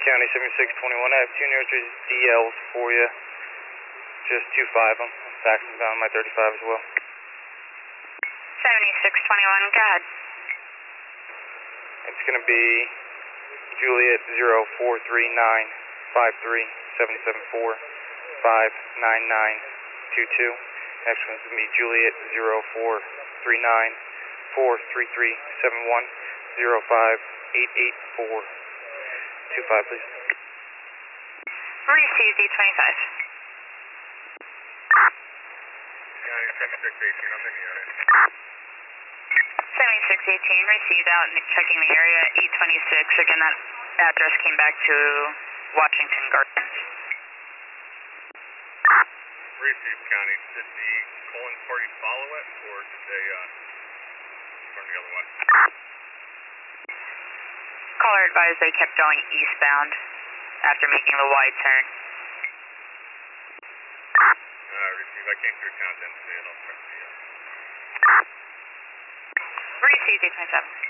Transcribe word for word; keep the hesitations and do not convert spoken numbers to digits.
County seventy-six twenty-one, I have two New Jersey D Ls for you. Just two five them. Faxing down my thirty-five as well. seventy-six twenty-one, go ahead. It's going to be Juliet zero four three nine five three seven seven four five nine nine two two. Next one's going to be Juliet zero four three nine four three three seven one zero five eight eight four two five, please. Received E twenty-five. County seventy-six eighteen, I'm in the area. seventy-six eighteen, received out and checking the area. E twenty-six, again, that address came back to Washington Gardens. Received, County. Did the calling party follow it, or did they uh, turn the other way? Caller advised they kept going eastbound after making the wide turn. Uh, received. I came through town, didn't see it. I'll check the uh... Received, eight twenty-seven.